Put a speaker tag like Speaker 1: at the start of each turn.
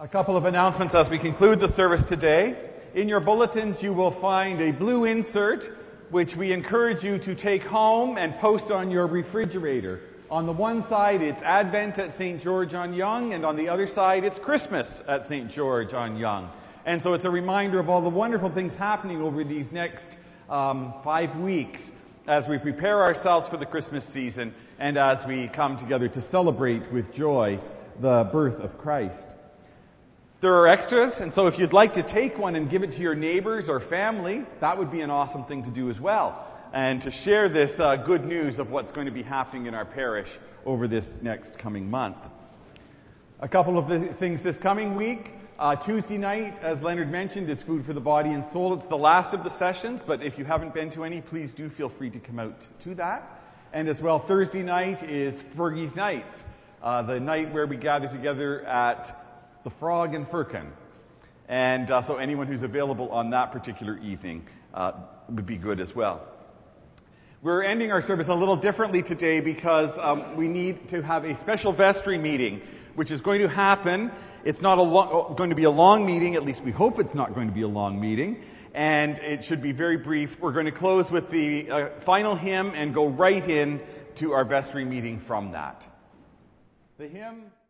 Speaker 1: A couple of announcements as we conclude the service today. In your bulletins, you will find a blue insert, which we encourage you to take home and post on your refrigerator. On the one side, it's Advent at St. George on Yonge, and on the other side, it's Christmas at St. George on Yonge. And so it's a reminder of all the wonderful things happening over these next 5 weeks as we prepare ourselves for the Christmas season and as we come together to celebrate with joy the birth of Christ. There are extras, and so if you'd like to take one and give it to your neighbors or family, that would be an awesome thing to do as well, and to share this good news of what's going to be happening in our parish over this next coming month. A couple of things this coming week. Tuesday night, as Leonard mentioned, is Food for the Body and Soul. It's the last of the sessions, but if you haven't been to any, please do feel free to come out to that. And as well, Thursday night is Fergie's Nights, the night where we gather together at the Frog and Firkin. And so anyone who's available on that particular evening would be good as well. We're ending our service a little differently today because we need to have a special vestry meeting, which is going to happen. It's not going to be a long meeting, at least we hope it's not going to be a long meeting, and it should be very brief. We're going to close with the final hymn and go right in to our vestry meeting from that. The hymn